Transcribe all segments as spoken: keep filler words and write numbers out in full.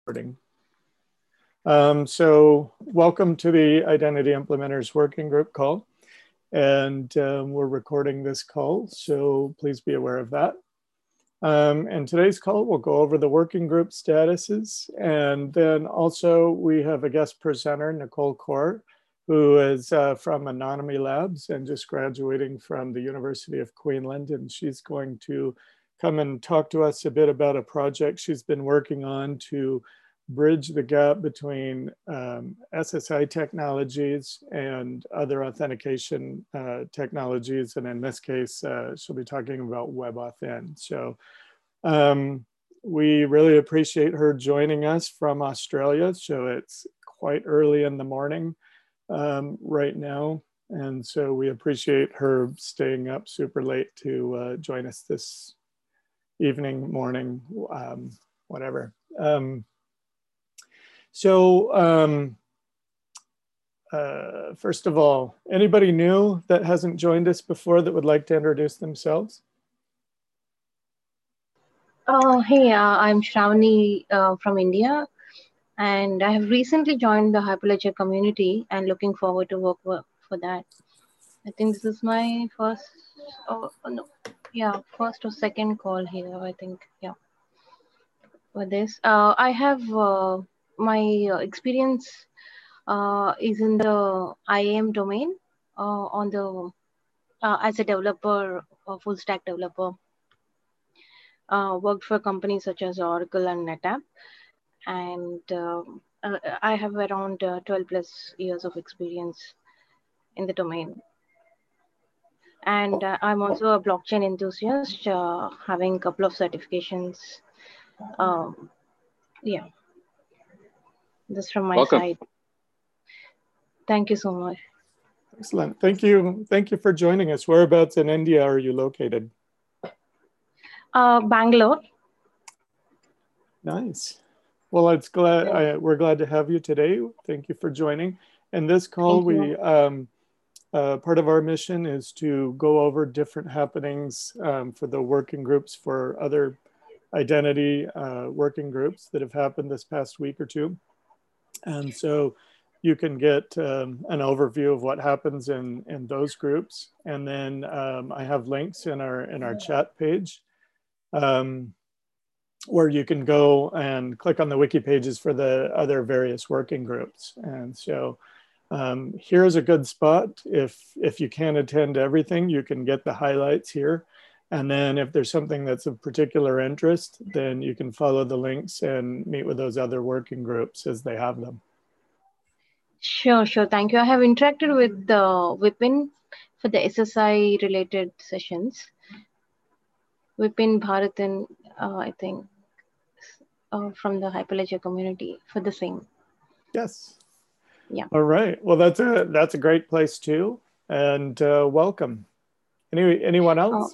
Recording. Um, so welcome to the Identity Implementers Working Group call. And um, we're recording this call, so please be aware of that. Um, and today's call, we'll go over the working group statuses. And then also we have a guest presenter, Nicole Kaur, who is uh, from Anonymy Labs and just graduating from the University of Queensland. And she's going to come and talk to us a bit about a project she's been working on to bridge the gap between um, S S I technologies and other authentication uh, technologies. And in this case, uh, she'll be talking about WebAuthn. So um, we really appreciate her joining us from Australia. So it's quite early in the morning um, right now. And so we appreciate her staying up super late to uh, join us this evening, morning, um, whatever. Um, So um, uh, first of all, anybody new that hasn't joined us before that would like to introduce themselves? Oh, hey, uh, I'm Shravani uh, from India, and I have recently joined the Hyperledger community and looking forward to work for, for that. I think this is my first, oh, oh, no, yeah, first or second call here, I think, yeah, for this. Uh, I have uh, my uh, experience uh, is in the I A M domain uh, on the uh, as a developer, a full stack developer. Uh, worked for companies such as Oracle and NetApp, and um, uh, I have around uh, twelve plus years of experience in the domain. And uh, I'm also a blockchain enthusiast, uh, having a couple of certifications. Um, yeah, this from my Welcome. side. Thank you so much. Excellent. Thank you. Thank you for joining us. Whereabouts in India are you located? Uh, Bangalore. Nice. Well, it's glad I, we're glad to have you today. Thank you for joining. In this call, Thank we you. um, uh, part of our mission is to go over different happenings um, for the working groups for other identity uh, working groups that have happened this past week or two. And so you can get um, an overview of what happens in, in those groups. And then um, I have links in our in our chat page um, where you can go and click on the wiki pages for the other various working groups. And so um, here's a good spot. If, if you can't attend everything, you can get the highlights here. And then if there's something that's of particular interest, then you can follow the links and meet with those other working groups as they have them. Sure, sure. Thank you. I have interacted with the uh, Vipin for the S S I related sessions. Vipin Bharatan, uh, I think, uh, from the Hyperledger community for the same. Yes. Yeah. All right. Well, that's a that's a great place too. And uh, welcome. Any anyone else? Oh,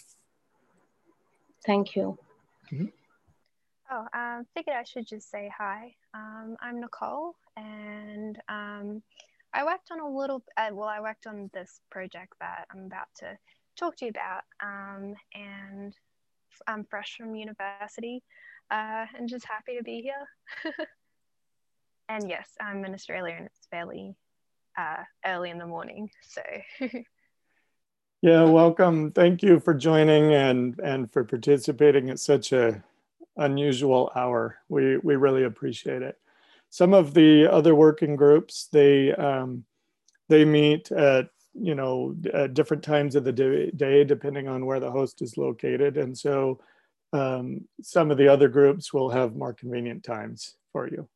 thank you. Mm-hmm. Oh, um, figured I should just say hi. Um, I'm Nicole, and um, I worked on a little. Uh, well, I worked on this project that I'm about to talk to you about, um, and I'm fresh from university, uh, and just happy to be here. And yes, I'm in Australia, and it's fairly uh, early in the morning, so. Yeah, welcome. Thank you for joining and and for participating at such a unusual hour. We we really appreciate it. Some of the other working groups, they um, they meet at you know at different times of the day depending on where the host is located, and so um, some of the other groups will have more convenient times for you.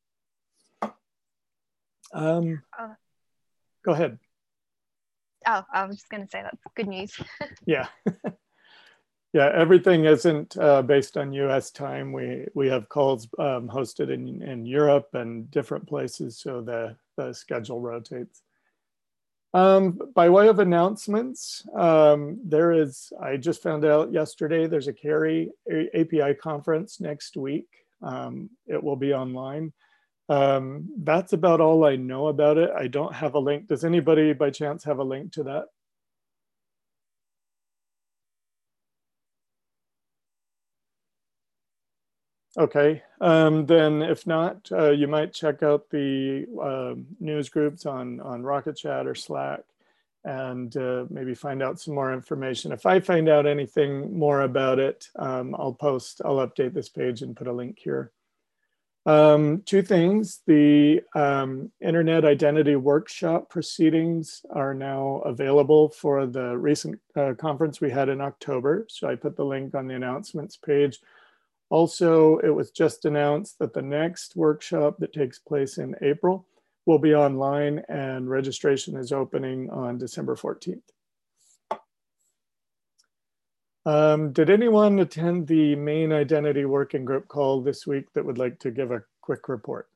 Um, uh, go ahead. Oh, I was just going to say that's good news. Yeah. Yeah, everything isn't uh, based on U S time. We we have calls um, hosted in, in Europe and different places, so the, the schedule rotates. Um, by way of announcements, um, there is, I just found out yesterday, there's a CARI A P I conference next week. Um, it will be online. Um, that's about all I know about it. I don't have a link. Does anybody by chance have a link to that? Okay, um, then if not, uh, you might check out the uh, news groups on, on Rocket Chat or Slack and uh, maybe find out some more information. If I find out anything more about it, um, I'll post, I'll update this page and put a link here. Um, two things, the um, Internet Identity Workshop proceedings are now available for the recent uh, conference we had in October. So I put the link on the announcements page. Also, it was just announced that the next workshop that takes place in April will be online and registration is opening on December fourteenth. Um, did anyone attend the main identity working group call this week that would like to give a quick report?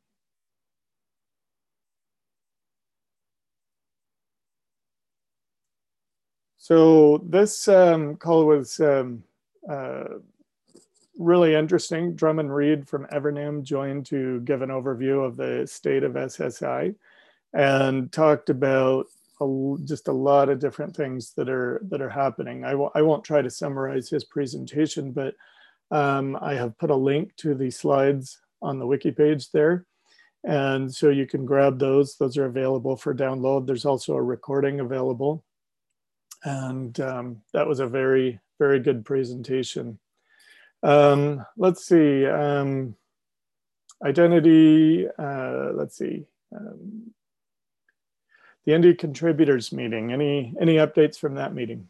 So this um, call was um, uh, really interesting. Drummond Reed from Evernym joined to give an overview of the state of S S I and talked about a, just a lot of different things that are that are happening. I w I won't try to summarize his presentation, but um, I have put a link to the slides on the wiki page there. And so you can grab those. Those are available for download. There's also a recording available. And um, that was a very, very good presentation. Um, let's see, um, identity, uh, let's see, um, the Indie Contributors meeting, any, any updates from that meeting?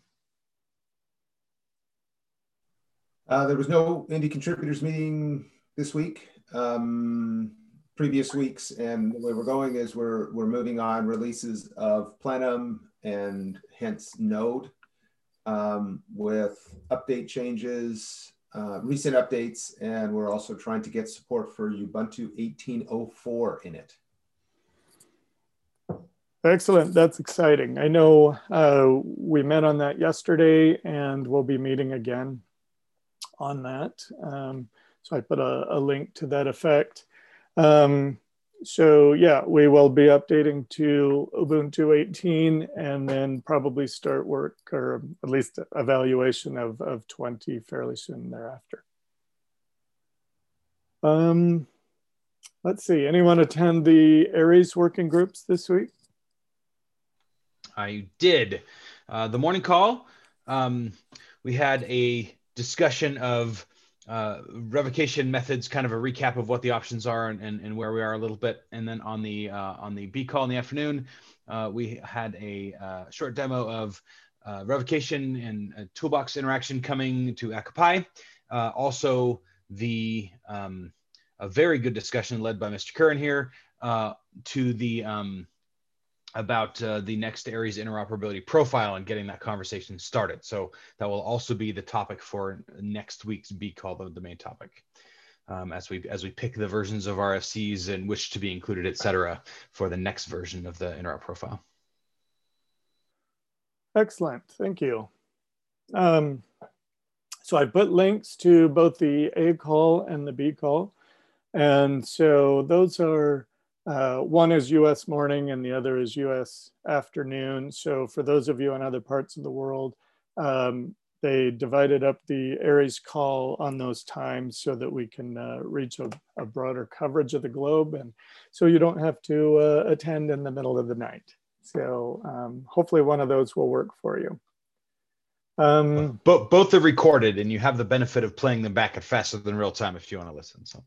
Uh, there was no Indie Contributors meeting this week, um, previous weeks, and where we're going is we're, we're moving on releases of Plenum and hence Node um, with update changes, Uh, recent updates, and we're also trying to get support for Ubuntu eighteen oh four in it. Excellent, that's exciting. I know uh, we met on that yesterday and we'll be meeting again on that. Um, so I put a, a link to that effect. Um, so yeah, we will be updating to Ubuntu eighteen and then probably start work or at least evaluation of, of twenty fairly soon thereafter. Um, let's see, anyone attend the Aries working groups this week? I did. Uh, the morning call, um, we had a discussion of uh, revocation methods, kind of a recap of what the options are and, and, and where we are a little bit. And then on the uh, on the B call in the afternoon, uh, we had a uh, short demo of uh, revocation and a toolbox interaction coming to Akapai. Uh, also, the um, a very good discussion led by Mister Curran here uh, to the um, about uh, the next Aries interoperability profile and getting that conversation started. So that will also be the topic for next week's B call, the, the main topic, um, as we as we pick the versions of R F Cs and which to be included, et cetera, for the next version of the interop profile. Excellent, thank you. Um, so I put links to both the A call and the B call. And so those are Uh, one is U S morning and the other is U S afternoon. So for those of you in other parts of the world, um, they divided up the Aries call on those times so that we can uh, reach a, a broader coverage of the globe. And so you don't have to uh, attend in the middle of the night. So um, hopefully one of those will work for you. Um, both, both are recorded and you have the benefit of playing them back at faster than real time if you want to listen. So.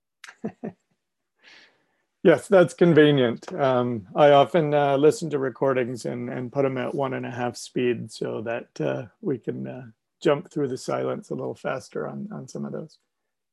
Yes, that's convenient. Um, I often uh, listen to recordings and, and put them at one and a half speed so that uh, we can uh, jump through the silence a little faster on, on some of those.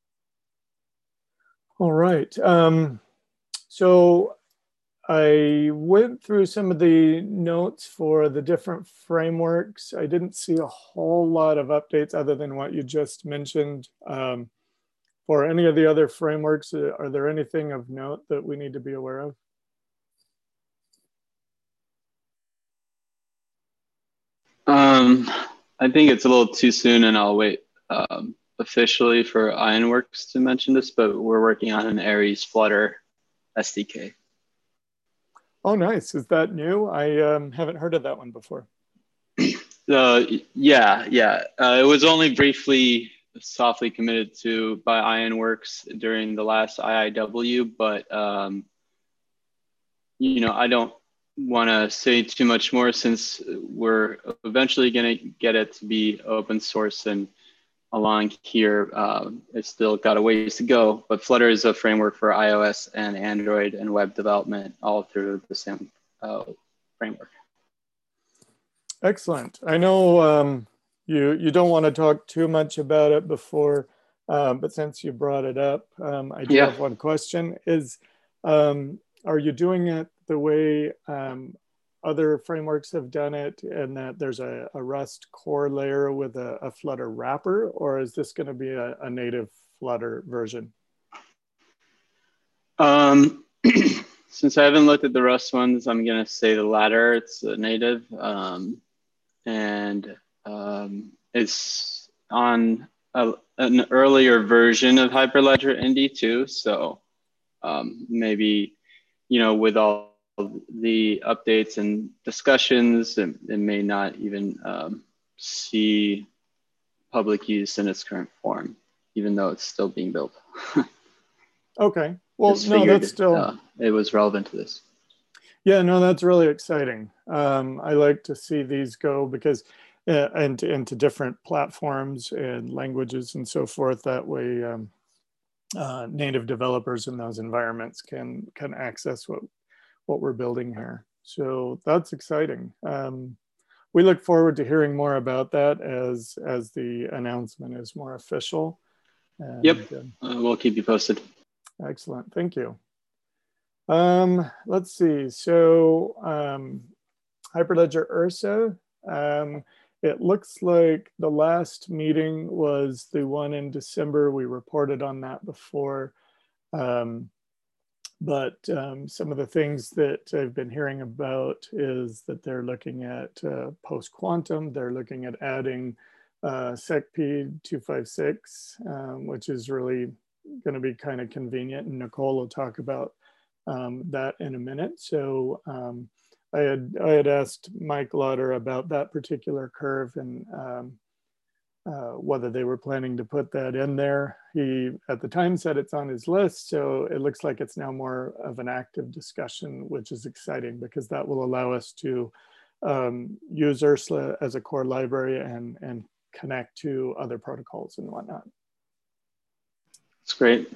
All right. Um, so I went through some of the notes for the different frameworks. I didn't see a whole lot of updates other than what you just mentioned. Um, For any of the other frameworks, are there anything of note that we need to be aware of? Um, I think it's a little too soon and I'll wait um, officially for Ironworks to mention this, but we're working on an Aries Flutter S D K. Oh, nice. Is that new? I um, haven't heard of that one before. Uh, yeah, yeah. Uh, it was only briefly softly committed to by Ironworks during the last I I W, but um, you know, I don't want to say too much more since we're eventually going to get it to be open source, and along here, uh, it's still got a ways to go. But Flutter is a framework for iOS and Android and web development, all through the same uh, framework. Excellent. I know um, you you don't want to talk too much about it before, um, but since you brought it up, um, I do Yeah. have one question. Is um, are you doing it the way um, other frameworks have done it, and that there's a, a Rust core layer with a, a Flutter wrapper, or is this going to be a, a native Flutter version? Um, since I haven't looked at the Rust ones, I'm going to say the latter. It's a native. Um, and um, it's on a, an earlier version of Hyperledger Indy too. So um, maybe, you know, with all the updates and discussions, it, it may not even um, see public use in its current form, even though it's still being built. Okay. Well, Just no, figured, that's still... uh, it was relevant to this. Yeah, no, that's really exciting. Um, I like to see these go because, uh, and into different platforms and languages and so forth. That way, um, uh, native developers in those environments can can access what what we're building here. So that's exciting. Um, we look forward to hearing more about that as as the announcement is more official. And, yep, um, uh, we'll keep you posted. Excellent, thank you. Um, let's see, so um, Hyperledger Ursa, um, it looks like the last meeting was the one in December. We reported on that before. Um, but um, some of the things that I've been hearing about is that they're looking at uh, post-quantum, they're looking at adding uh, SecP two fifty-six, um, which is really gonna be kind of convenient, and Nicole will talk about Um, that in a minute. So um, I had I had asked Mike Lauder about that particular curve and um, uh, whether they were planning to put that in there. He at the time said it's on his list, so it looks like it's now more of an active discussion, which is exciting because that will allow us to um, use Ursula as a core library and and connect to other protocols and whatnot. That's great.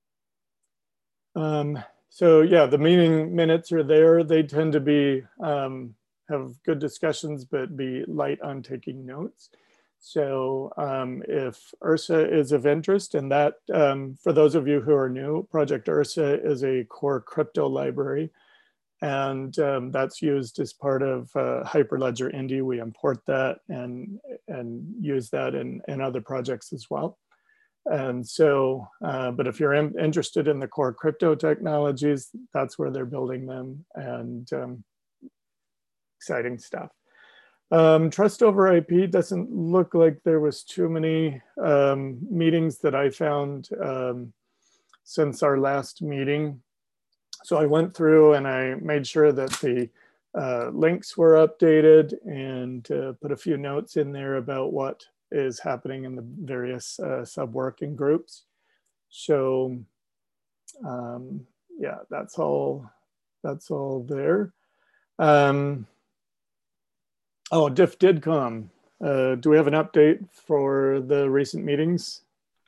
Um, So yeah, the meeting minutes are there. They tend to be, um, have good discussions, but be light on taking notes. So um, if Ursa is of interest, and that, um, for those of you who are new, Project Ursa is a core crypto library. And um, that's used as part of uh, Hyperledger Indy. We import that and, and use that in, in other projects as well. And so, uh, but if you're in, interested in the core crypto technologies, that's where they're building them, and um, exciting stuff. Um, Trust over I P doesn't look like there was too many um, meetings that I found um, since our last meeting. So I went through and I made sure that the uh, links were updated and uh, put a few notes in there about what is happening in the various uh, sub-working groups. So um, yeah, that's all, that's all there. Um, oh, diff did come. Uh, do we have an update for the recent meetings?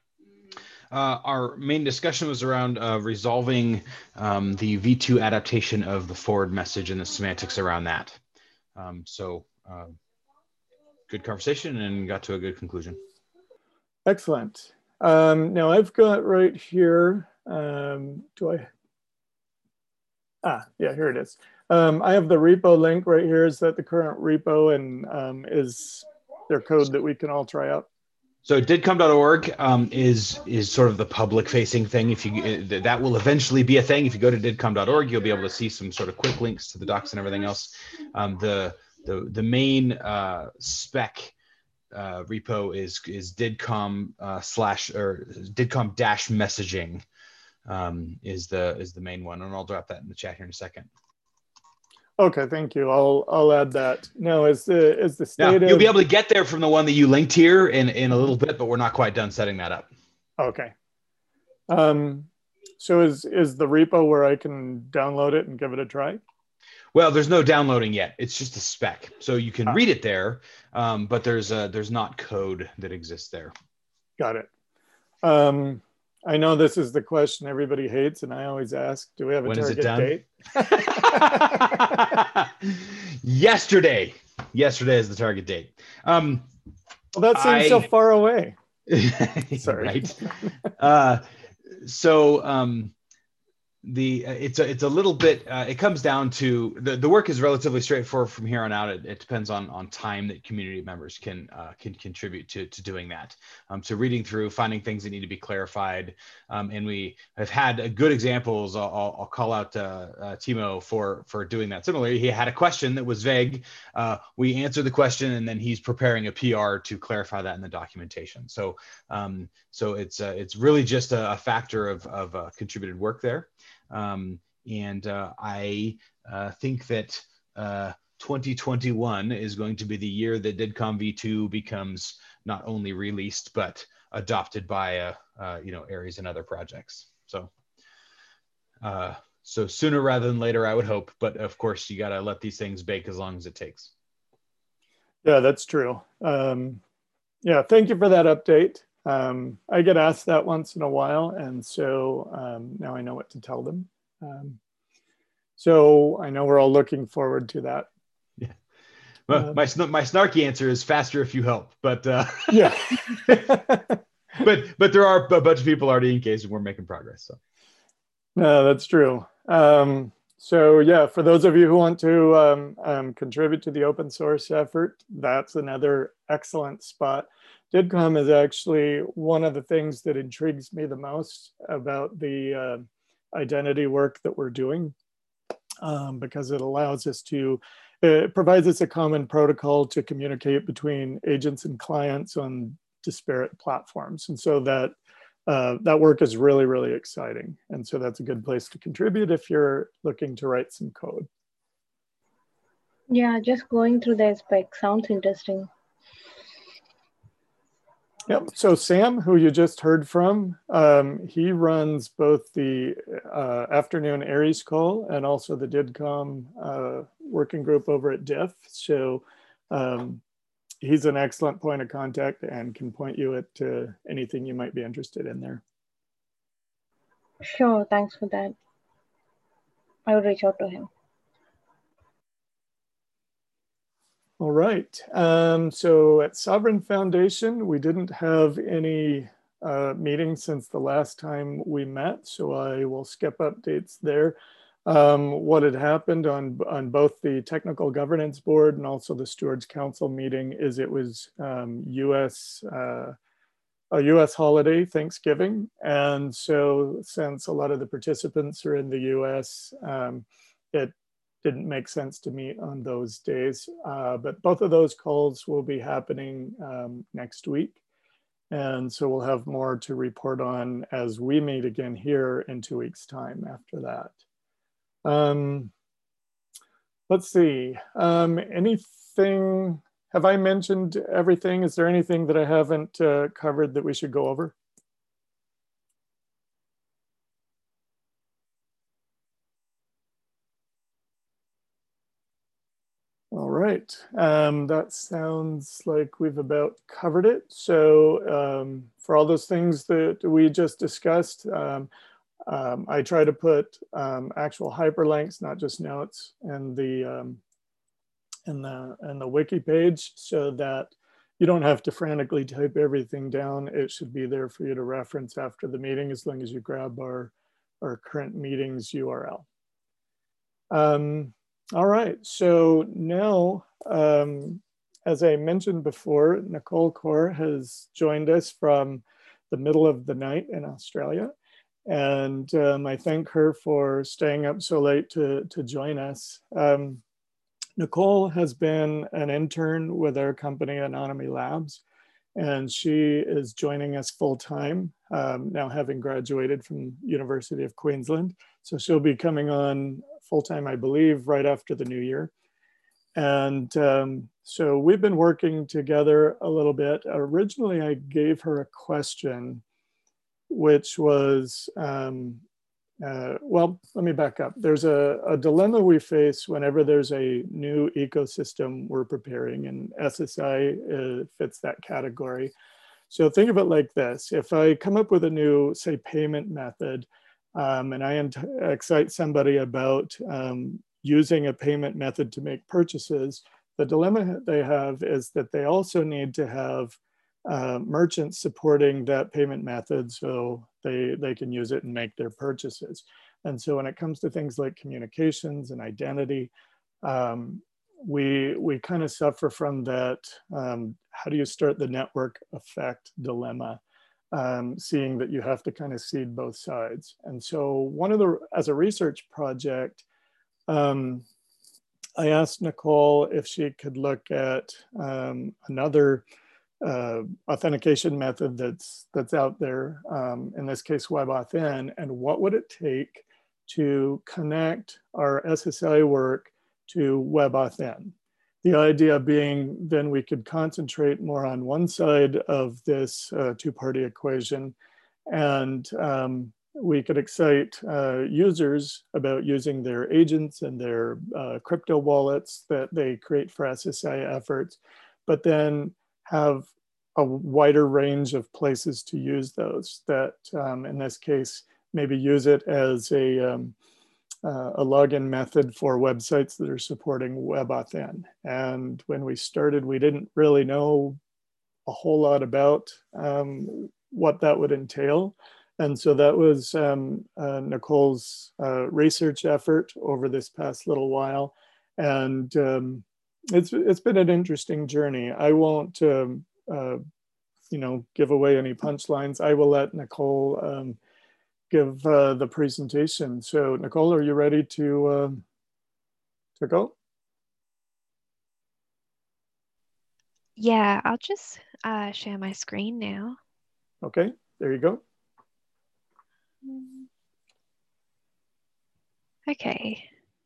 Uh, our main discussion was around uh, resolving um, the V two adaptation of the forward message and the semantics around that. Um, so uh, good conversation and got to a good conclusion. Excellent. Um, now I've got right here, um, do I? Ah, yeah, here it is. Um, I have the repo link right here. Is that the current repo, and um, is there code that we can all try out? So didcom dot org um, is is sort of the public facing thing. If you that will eventually be a thing. If you go to didcom dot org, you'll be able to see some sort of quick links to the docs and everything else. Um, the the the main uh, spec uh, repo is is didcom uh, slash or didcom dash messaging um, is the is the main one, and I'll drop that in the chat here in a second. Okay, thank you. I'll I'll add that. No, is the is the Now, state you'll of, be able to get there from the one that you linked here in, in a little bit, but we're not quite done setting that up. okay. Um, so is is the repo where I can download it and give it a try? Well, there's no downloading yet. It's just a spec, so you can Ah. read it there, um, but there's uh, there's not code that exists there. Got it. Um, I know this is the question everybody hates, and I always ask, do we have a When is it target done? date? Yesterday. Yesterday is the target date. Um, Well, that seems I, so far away. Sorry. Right. Uh, so um, the uh, it's a it's a little bit. Uh, it comes down to the, the work is relatively straightforward from here on out. It, it depends on on time that community members can uh, can contribute to to doing that. Um, so reading through, finding things that need to be clarified, um, and we have had uh, good examples. I'll, I'll, I'll call out uh, uh, Timo for for doing that. Similarly, he had a question that was vague. Uh, we answered the question, and then he's preparing a P R to clarify that in the documentation. So um, so it's uh, it's really just a, a factor of of uh, contributed work there. Um, and uh, I uh, think that uh, twenty twenty-one is going to be the year that DIDComm v two becomes not only released, but adopted by uh, uh, you know, Aries and other projects. So, uh, so sooner rather than later, I would hope. But of course, you got to let these things bake as long as it takes. Yeah, that's true. Um, yeah, thank you for that update. Um, I get asked that once in a while, and so um, now I know what to tell them. Um, so I know we're all looking forward to that. Yeah. Well, Um, my my snarky answer is faster if you help, but uh, yeah. but but there are a bunch of people already engaged, and we're making progress. So No, that's true. Um, so yeah, for those of you who want to um, um, contribute to the open source effort, that's another excellent spot. DIDComm is actually one of the things that intrigues me the most about the uh, identity work that we're doing, um, because it allows us to, it provides us a common protocol to communicate between agents and clients on disparate platforms. And so that uh, that work is really, really exciting. And so that's a good place to contribute if you're looking to write some code. Yeah, just going through the spec sounds interesting. Yep. So Sam, who you just heard from, um, he runs both the uh, afternoon Aries call and also the DIDComm uh, working group over at Diff. So um, he's an excellent point of contact and can point you at uh, anything you might be interested in there. Sure, thanks for that. I will reach out to him. All right. Um, so at Sovereign Foundation, we didn't have any uh, meetings since the last time we met, so I will skip updates there. Um, what had happened on, on both the Technical Governance Board and also the Stewards Council meeting is it was um, U S uh, a U S holiday, Thanksgiving. And so since a lot of the participants are in the U S, um, it didn't make sense to meet on those days. Uh, but both of those calls will be happening um, next week. And so we'll have more to report on as we meet again here in two weeks' time after that. Um, let's see, um, anything, have I mentioned everything? Is there anything that I haven't uh, covered that we should go over? All right, um, that sounds like we've about covered it. So um, for all those things that we just discussed, um, um, I try to put um, actual hyperlinks, not just notes, in the um, in the in the wiki page, so that you don't have to frantically type everything down. It should be there for you to reference after the meeting, as long as you grab our our current meetings U R L. Um, all right, so now, um, as I mentioned before, Nicole Kaur has joined us from the middle of the night in Australia. And um, I thank her for staying up so late to, to join us. Um, Nicole has been an intern with our company, Anonymy Labs, and she is joining us full time, um, now having graduated from University of Queensland. So she'll be coming on full-time, I believe, right after the new year. And um, so we've been working together a little bit. Originally, I gave her a question, which was, um, uh, well, let me back up. There's a, a dilemma we face whenever there's a new ecosystem we're preparing, and S S I uh, fits that category. So think of it like this. If I come up with a new, say, payment method, um, and I excite somebody about um, using a payment method to make purchases, the dilemma they have is that they also need to have uh, merchants supporting that payment method so they, they can use it and make their purchases. And so when it comes to things like communications and identity, um, we, we kind of suffer from that, um, how do you start the network effect dilemma, um, seeing that you have to kind of seed both sides. And so one of the, as a research project, um, I asked Nicole if she could look at um, another uh, authentication method that's that's out there, um, in this case WebAuthn, and what would it take to connect our S S I work to WebAuthn. The idea being then we could concentrate more on one side of this uh, two-party equation, and um, we could excite uh, users about using their agents and their uh, crypto wallets that they create for S S I efforts, but then have a wider range of places to use those that, um, in this case, maybe use it as a, um, uh, a login method for websites that are supporting WebAuthn. And when we started, we didn't really know a whole lot about um, what that would entail. And so that was um, uh, Nicole's uh, research effort over this past little while. And um, it's, it's been an interesting journey. I won't, um, uh, you know, give away any punchlines. I will let Nicole um, give uh, the presentation. So Nicole, are you ready to, uh, to go? Yeah, I'll just uh, share my screen now. Okay, there you go. Okay.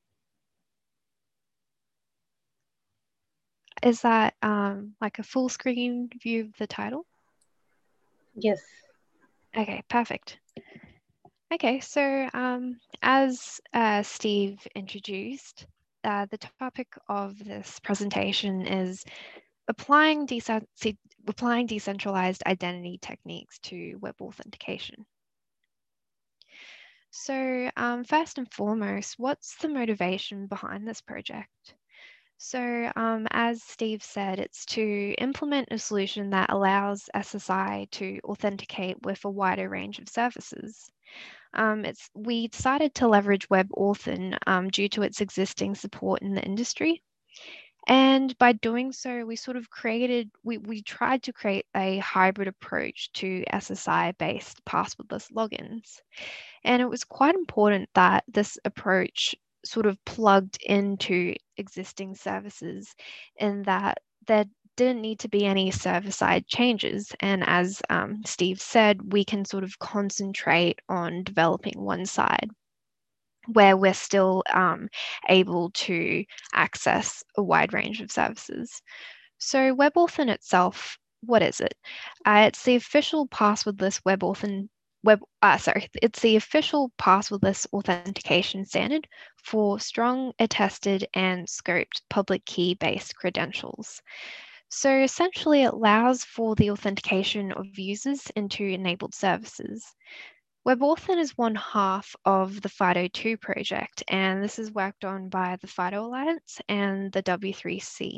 Is that um, like a full screen view of the title? Yes. Okay, perfect. Okay, so um, as uh, Steve introduced, uh, the topic of this presentation is applying, dece applying decentralized identity techniques to web authentication. So um, first and foremost, what's the motivation behind this project? So um, as Steve said, it's to implement a solution that allows S S I to authenticate with a wider range of services. Um, it's, we decided to leverage WebAuthn um, due to its existing support in the industry. And by doing so, we sort of created, we, we tried to create a hybrid approach to S S I-based passwordless logins. And it was quite important that this approach sort of plugged into existing services in that there didn't need to be any server-side changes. And as um, Steve said, we can sort of concentrate on developing one side where we're still um, able to access a wide range of services. So WebAuthn itself, what is it? Uh, it's the official passwordless WebAuthn Web, uh, sorry, it's the official passwordless authentication standard for strong, attested, and scoped public key-based credentials. So essentially, it allows for the authentication of users into enabled services. WebAuthn is one half of the FIDO two project, and this is worked on by the FIDO Alliance and the W three C.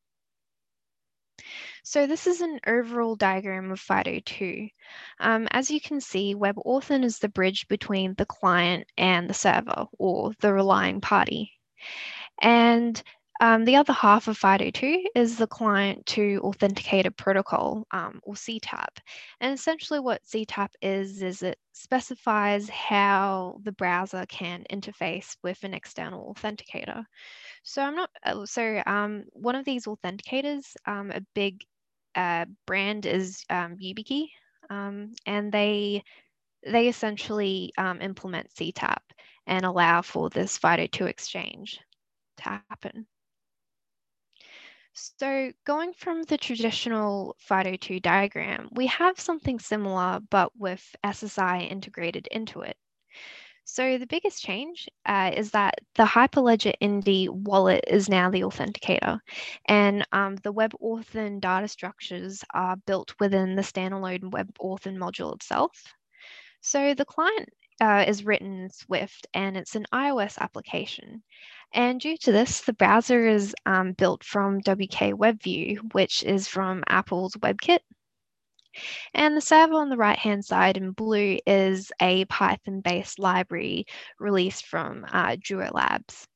So this is an overall diagram of FIDO two. Um, as you can see, WebAuthn is the bridge between the client and the server, or the relying party. And um, the other half of FIDO two is the client to authenticator protocol, um, or C TAP. And essentially what C TAP is, is it specifies how the browser can interface with an external authenticator. So I'm not, so um, one of these authenticators, um, a big uh, brand is um, YubiKey, um, and they they essentially um, implement C TAP. and allow for this FIDO two exchange to happen. So going from the traditional FIDO two diagram, we have something similar, but with S S I integrated into it. So the biggest change uh, is that the Hyperledger Indy wallet is now the authenticator, and um, the WebAuthn data structures are built within the standalone WebAuthn module itself. So the client uh, is written in Swift, and it's an iOS application. And due to this, the browser is um, built from W K WebView, which is from Apple's WebKit. And the server on the right-hand side in blue is a Python-based library released from uh, Duo Labs.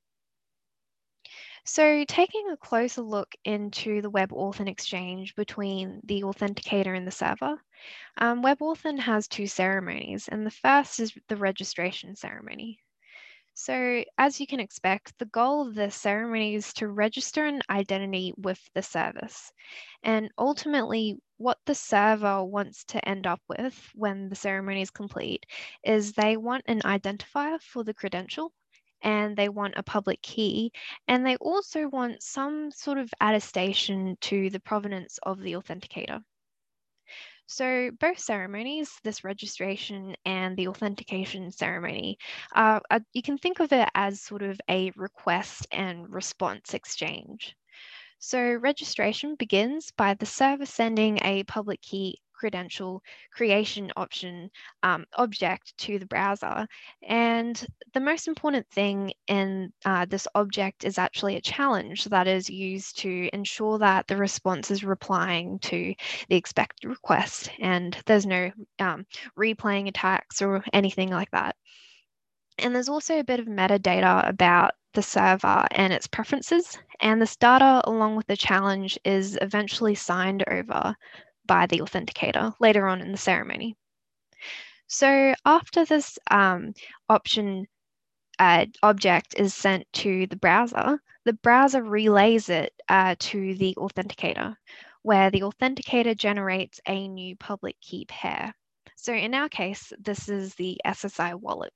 So taking a closer look into the WebAuthn exchange between the authenticator and the server, um, WebAuthn has two ceremonies, and the first is the registration ceremony. So as you can expect, the goal of this ceremony is to register an identity with the service. And ultimately, what the server wants to end up with when the ceremony is complete is they want an identifier for the credential, and they want a public key, and they also want some sort of attestation to the provenance of the authenticator. So both ceremonies, this registration and the authentication ceremony, uh, uh, you can think of it as sort of a request and response exchange. So registration begins by the server sending a public key credential creation option um, object to the browser. And the most important thing in uh, this object is actually a challenge that is used to ensure that the response is replying to the expected request, and there's no um, replaying attacks or anything like that. And there's also a bit of metadata about the server and its preferences, and this data along with the challenge is eventually signed over by the authenticator later on in the ceremony. So after this um, option uh, object is sent to the browser, the browser relays it uh, to the authenticator, where the authenticator generates a new public key pair. So in our case, this is the S S I wallet.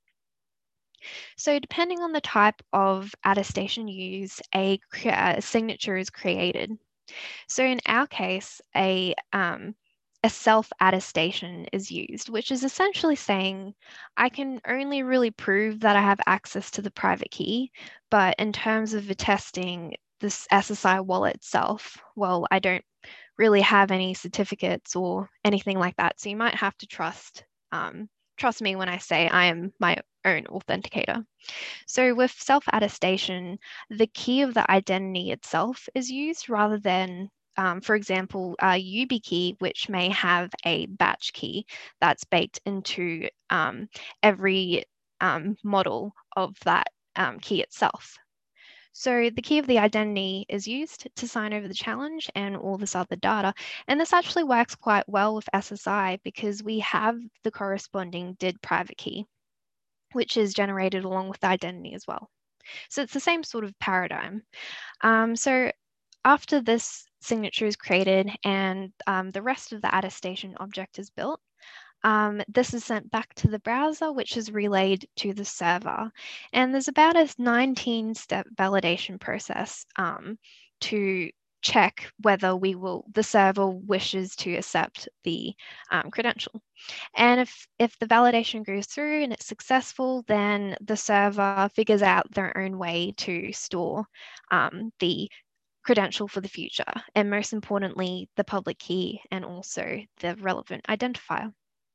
So depending on the type of attestation used, a, a signature is created. So in our case, a, um, a self-attestation is used, which is essentially saying I can only really prove that I have access to the private key, but in terms of attesting this S S I wallet itself, well, I don't really have any certificates or anything like that. So you might have to trust um, trust me when I say I am my own authenticator. So with self-attestation, the key of the identity itself is used rather than, um, for example, a YubiKey, which may have a batch key that's baked into um, every um, model of that um, key itself. So the key of the identity is used to sign over the challenge and all this other data. And this actually works quite well with S S I because we have the corresponding D I D private key, which is generated along with the identity as well. So it's the same sort of paradigm. Um, so after this signature is created and um, the rest of the attestation object is built, Um, this is sent back to the browser, which is relayed to the server. And there's about a nineteen step validation process um, to check whether we will, the server wishes to accept the um, credential. And if, if the validation goes through and it's successful, then the server figures out their own way to store um, the credential for the future. And most importantly, the public key and also the relevant identifier.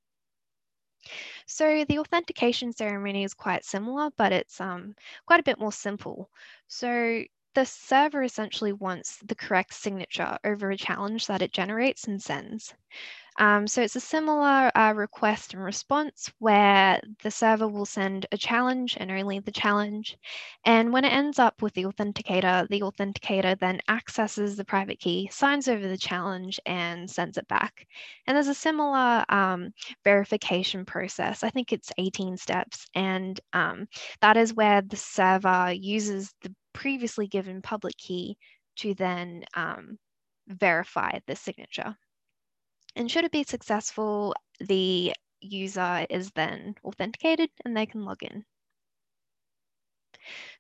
So the authentication ceremony is quite similar, but it's um, quite a bit more simple. So the server essentially wants the correct signature over a challenge that it generates and sends. Um, so it's a similar uh, request and response where the server will send a challenge and only the challenge. And when it ends up with the authenticator, the authenticator then accesses the private key, signs over the challenge and sends it back. And there's a similar um, verification process. I think it's eighteen steps. And um, that is where the server uses the previously given public key to then um, verify the signature. And should it be successful, the user is then authenticated and they can log in.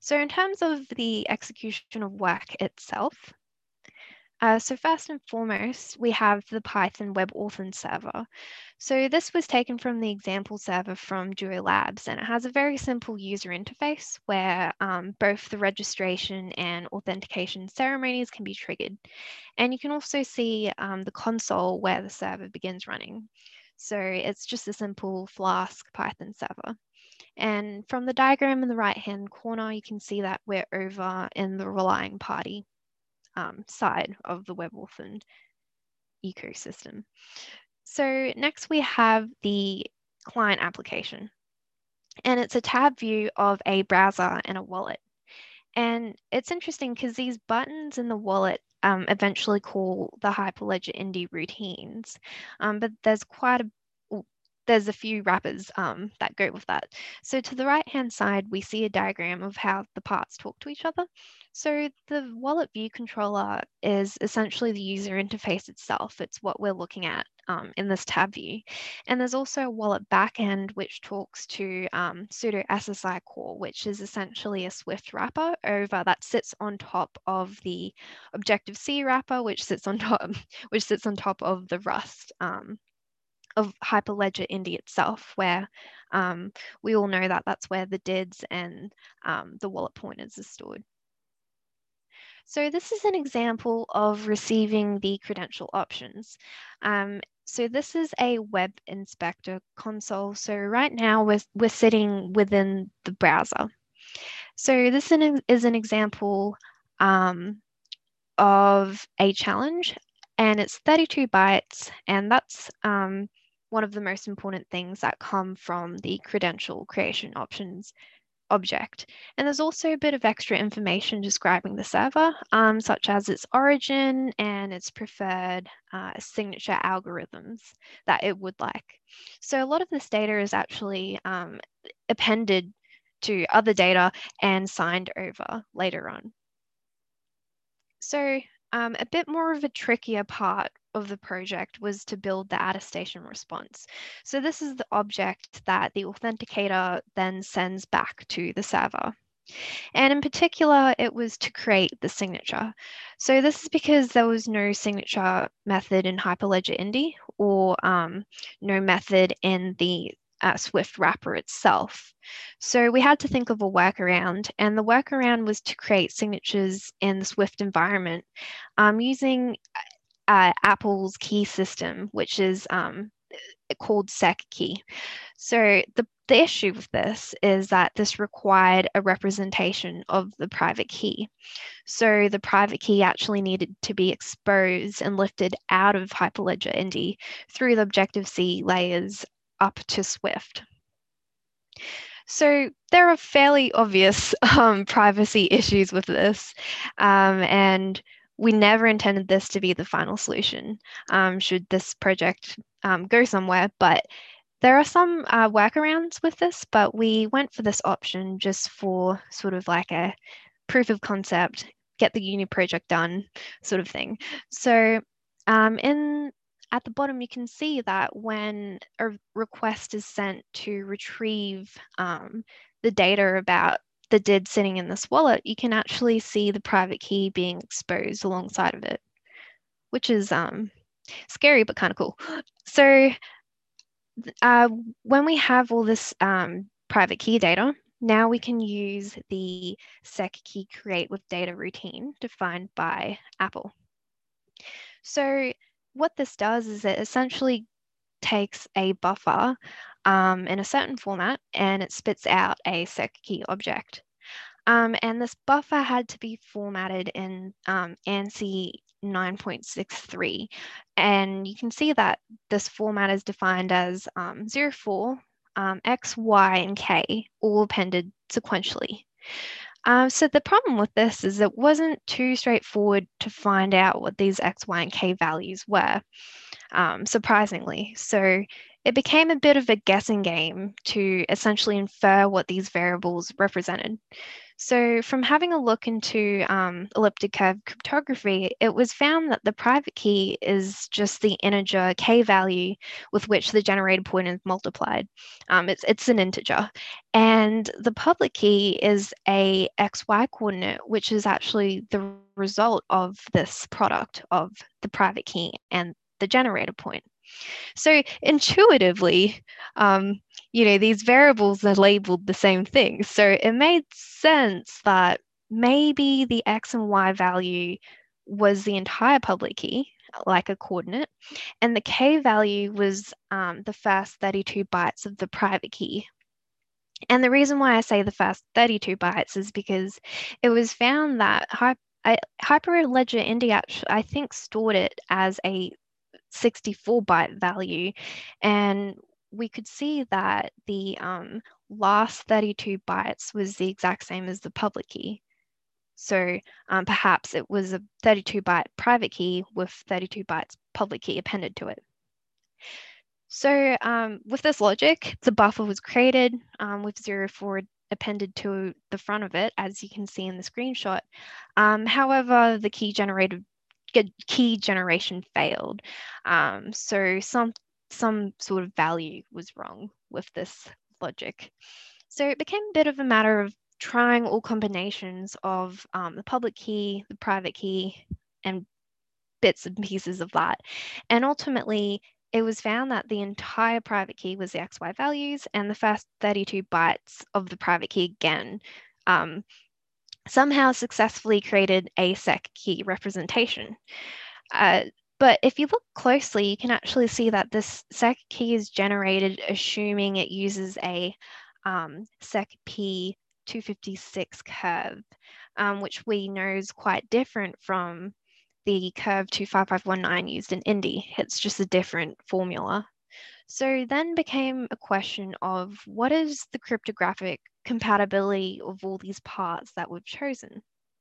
So in terms of the execution of work itself, Uh, so first and foremost, we have the Python WebAuthn server. So this was taken from the example server from Duo Labs, and it has a very simple user interface where um, both the registration and authentication ceremonies can be triggered. And you can also see um, the console where the server begins running. So it's just a simple Flask Python server. And from the diagram in the right-hand corner, you can see that we're over in the relying party Um, side of the WebAuthn ecosystem. So next we have the client application, and it's a tab view of a browser and a wallet. And it's interesting because these buttons in the wallet um, eventually call the Hyperledger Indy routines, um, but there's quite a there's a few wrappers um, that go with that. So to the right-hand side, we see a diagram of how the parts talk to each other. So the wallet view controller is essentially the user interface itself. It's what we're looking at um, in this tab view. And there's also a wallet backend, which talks to um, sudo S S I core, which is essentially a Swift wrapper over that sits on top of the Objective-C wrapper, which sits on top, which sits on top of the Rust um, of Hyperledger Indy itself, where um, we all know that that's where the D I Ds and um, the wallet pointers are stored. So this is an example of receiving the credential options. Um, so this is a web inspector console. So right now we're, we're sitting within the browser. So this is an example um, of a challenge, and it's thirty-two bytes, and that's um, one of the most important things that come from the credential creation options object. And there's also a bit of extra information describing the server, um, such as its origin and its preferred uh, signature algorithms that it would like. So a lot of this data is actually um, appended to other data and signed over later on. So um, a bit more of a trickier part of the project was to build the attestation response. So this is the object that the authenticator then sends back to the server. And in particular, it was to create the signature. So this is because there was no signature method in Hyperledger Indy, or um, no method in the Uh, Swift wrapper itself. So we had to think of a workaround, and the workaround was to create signatures in the Swift environment um, using uh, Apple's key system, which is um, called SecKey. So the, the issue with this is that this required a representation of the private key. So the private key actually needed to be exposed and lifted out of Hyperledger Indy through the Objective-C layers up to Swift. So there are fairly obvious um, privacy issues with this, um, and we never intended this to be the final solution um, should this project um, go somewhere, but there are some uh, workarounds with this, but we went for this option just for sort of like a proof of concept, get the uni project done sort of thing. So um, in at the bottom, you can see that when a request is sent to retrieve um, the data about the D I D sitting in this wallet, you can actually see the private key being exposed alongside of it, which is um, scary, but kind of cool. So uh, when we have all this um, private key data, now we can use the SecKey create with data routine defined by Apple. So what this does is it essentially takes a buffer um, in a certain format, and it spits out a SecKey object. Um, and this buffer had to be formatted in um, ANSI nine point six three. And you can see that this format is defined as um, zero four, um, X, Y, and K, all appended sequentially. Um, so the problem with this is it wasn't too straightforward to find out what these X, Y, and K values were, um, surprisingly. So it became a bit of a guessing game to essentially infer what these variables represented. So from having a look into um, elliptic curve cryptography, it was found that the private key is just the integer k value with which the generated point is multiplied. Um, it's, it's an integer. And the public key is a xy coordinate, which is actually the result of this product of the private key and the generator point. So intuitively, um, you know, these variables are labeled the same thing. So it made sense that maybe the x and y value was the entire public key, like a coordinate, and the k value was um, the first thirty-two bytes of the private key. And the reason why I say the first thirty-two bytes is because it was found that Hy Hyperledger Indy, I think, stored it as a sixty-four byte value, and we could see that the um, last thirty-two bytes was the exact same as the public key. So um, perhaps it was a thirty-two byte private key with thirty-two bytes public key appended to it. So um, with this logic, the buffer was created um, with zero four appended to the front of it, as you can see in the screenshot. Um, however, the key generated key generation failed. Um, so some some sort of value was wrong with this logic. So it became a bit of a matter of trying all combinations of um, the public key, the private key, and bits and pieces of that. And ultimately, it was found that the entire private key was the X Y values, and the first thirty-two bytes of the private key again um, somehow successfully created a sec key representation. Uh, but if you look closely, you can actually see that this sec key is generated assuming it uses a um, sec p two fifty-six curve, um, which we know is quite different from the curve two five five one nine used in Indy. It's just a different formula. So then became a question of what is the cryptographic compatibility of all these parts that we've chosen.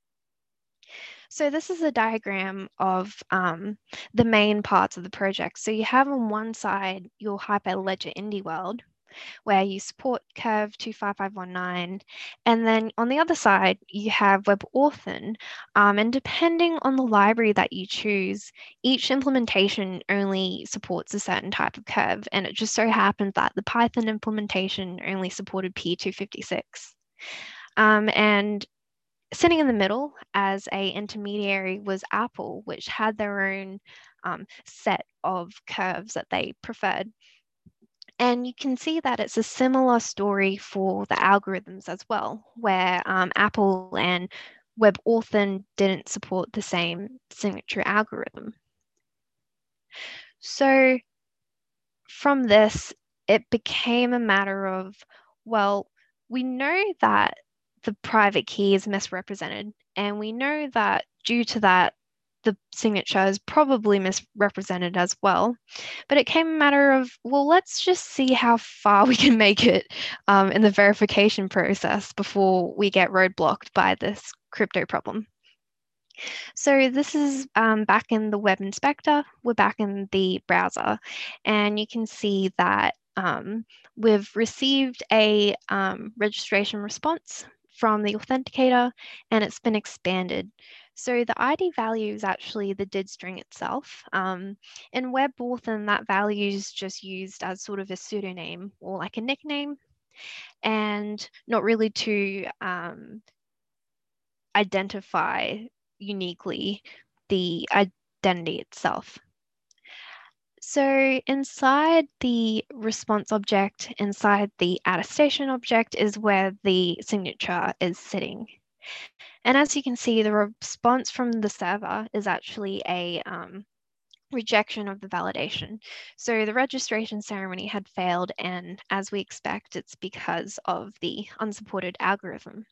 So this is a diagram of um, the main parts of the project. So you have on one side your Hyperledger Indy world, where you support curve two five five one nine, and then on the other side you have WebAuthn, um, and depending on the library that you choose, each implementation only supports a certain type of curve, and it just so happened that the Python implementation only supported P two fifty-six. Um, and sitting in the middle as a intermediary was Apple, which had their own um, set of curves that they preferred. And you can see that it's a similar story for the algorithms as well, where um, Apple and WebAuthn didn't support the same signature algorithm. So from this, it became a matter of, well, we know that the private key is misrepresented, and we know that due to that, the signature is probably misrepresented as well. But it came a matter of, well, let's just see how far we can make it um, in the verification process before we get roadblocked by this crypto problem. So this is um, back in the web inspector. We're back in the browser, and you can see that um, we've received a um, registration response from the authenticator, and it's been expanded. So the I D value is actually the D I D string itself. Um, in WebAuthn, that value is just used as sort of a pseudonym or like a nickname, and not really to um, identify uniquely the identity itself. So inside the response object, inside the attestation object is where the signature is sitting. And as you can see, the response from the server is actually a um, rejection of the validation. So the registration ceremony had failed, and as we expect, it's because of the unsupported algorithm.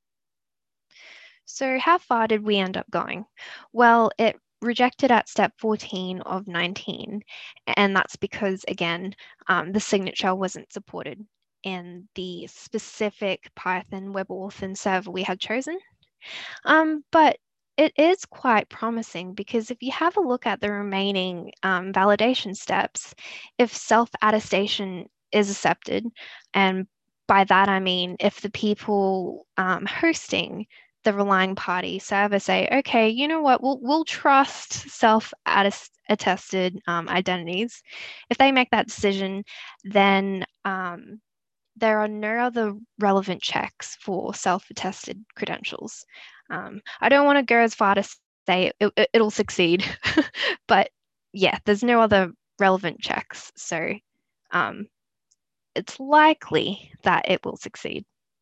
So how far did we end up going? Well, it rejected at step fourteen of nineteen, and that's because, again, um, the signature wasn't supported in the specific Python WebAuthn server we had chosen. Um, but it is quite promising, because if you have a look at the remaining um, validation steps, if self-attestation is accepted and by that, I mean, if the people um, hosting the relying party server say, okay, you know what, we'll, we'll trust self-attested um, identities. If they make that decision, then um, there are no other relevant checks for self-attested credentials. Um, I don't want to go as far to say it, it, it'll succeed, but yeah, there's no other relevant checks. So um, it's likely that it will succeed.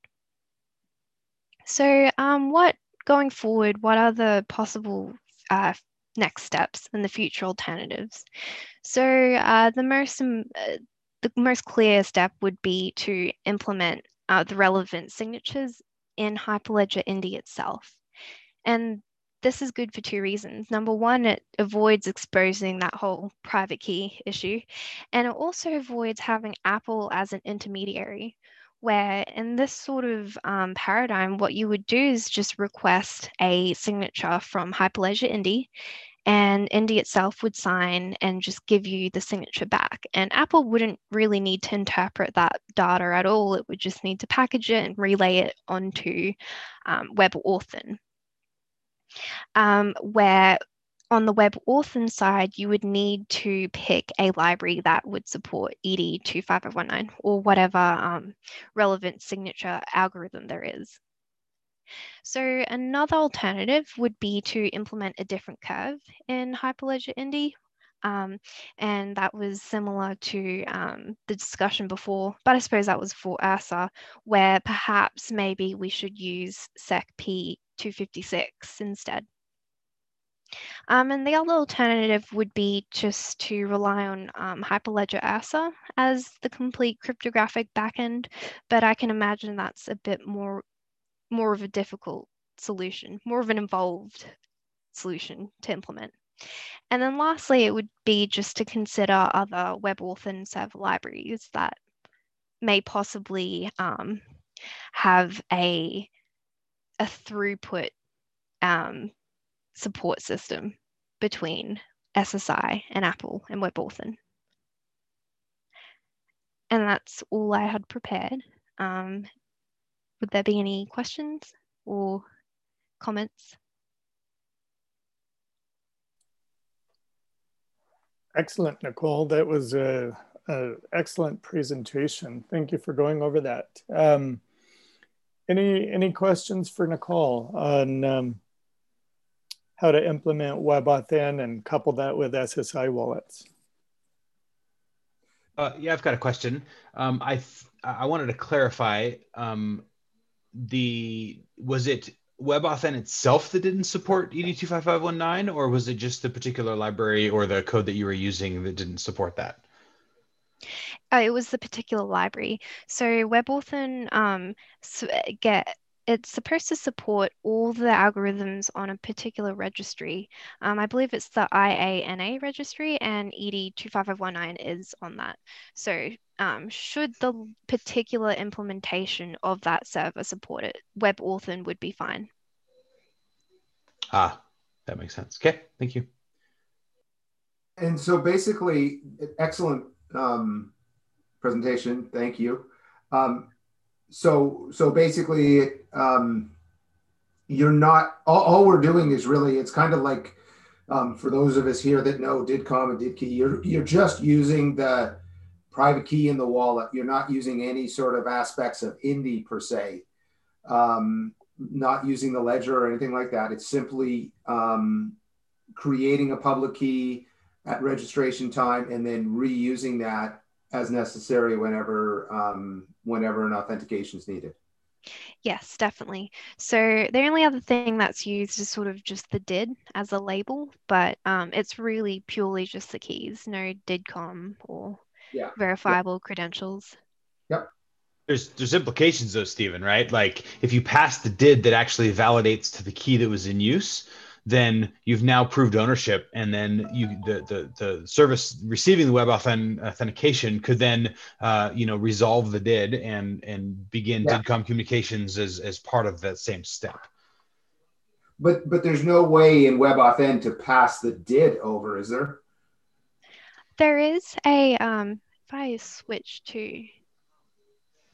So um, what, going forward, what are the possible uh, next steps and the future alternatives? So uh, the most um, uh, the most clear step would be to implement uh, the relevant signatures in Hyperledger Indy itself. And this is good for two reasons. Number one, it avoids exposing that whole private key issue. And it also avoids having Apple as an intermediary, where in this sort of um, paradigm, what you would do is just request a signature from Hyperledger Indy, and Indy itself would sign and just give you the signature back. And Apple wouldn't really need to interpret that data at all. It would just need to package it and relay it onto um, WebAuthn. Um, where on the WebAuthn side, you would need to pick a library that would support E D two five five one nine or whatever um, relevant signature algorithm there is. So another alternative would be to implement a different curve in Hyperledger Indy. Um, and that was similar to um, the discussion before, but I suppose that was for U S A, where perhaps maybe we should use S E C P two fifty-six instead. Um, and the other alternative would be just to rely on um, Hyperledger U S A as the complete cryptographic backend, but I can imagine that's a bit more, more of a difficult solution, more of an involved solution to implement. And then lastly, it would be just to consider other WebAuthn server libraries that may possibly um, have a, a throughput um, support system between S S I and Apple and WebAuthn. And that's all I had prepared. Um, would there be any questions or comments? Excellent, Nicole. That was a, a excellent presentation. Thank you for going over that. Um, any any questions for Nicole on um, how to implement WebAuthn and couple that with S S I wallets? Uh, yeah, I've got a question. Um, I I wanted to clarify. Um, the was it WebAuthn itself that didn't support E D two five five one nine, or was it just the particular library or the code that you were using that didn't support that? Uh, it was the particular library. So WebAuthn um, so get it's supposed to support all the algorithms on a particular registry. Um, I believe it's the I A N A registry, and E D two five five one nine is on that. So um, should the particular implementation of that server support it, WebAuthn would be fine. Ah, that makes sense. Okay, thank you. And so basically, excellent um, presentation. Thank you. Um, so so basically, um, you're not, all, all we're doing is really, it's kind of like, um, for those of us here that know DIDComm and DIDKey, you're, you're just using the private key in the wallet. You're not using any sort of aspects of Indy per se, um, not using the ledger or anything like that. It's simply um, creating a public key at registration time and then reusing that as necessary whenever um, whenever an authentication is needed. Yes, definitely. So the only other thing that's used is sort of just the D I D as a label, but um, it's really purely just the keys, no DIDComm or yeah. verifiable yep. credentials. Yep. There's there's implications though, Stephen, right? Like if you pass the D I D that actually validates to the key that was in use, then you've now proved ownership, and then you the the, the service receiving the web authent, authentication could then uh, you know resolve the D I D and and begin yeah. DIDComm communications as as part of that same step. But but there's no way in WebAuthn to pass the D I D over, is there? There is a um, if I switch to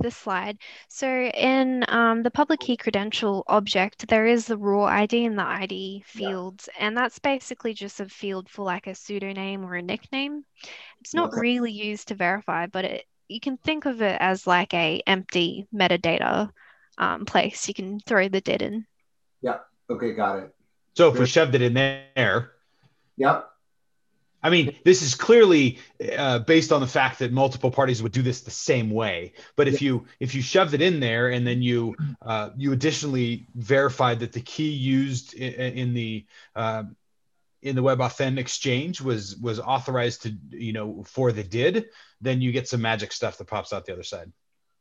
this slide. So in um, the public key credential object, there is the raw I D and the I D fields, yeah. And that's basically just a field for like a pseudonym or a nickname. It's not okay. really used to verify, but it, you can think of it as like a empty metadata um, place. You can throw the D I D in. Yeah. Okay. Got it. So if we shoved it in there. Yep. I mean, this is clearly uh, based on the fact that multiple parties would do this the same way. But if you if you shoved it in there and then you uh, you additionally verified that the key used in, in the uh, in the WebAuthn exchange was was authorized to you know for the D I D, then you get some magic stuff that pops out the other side.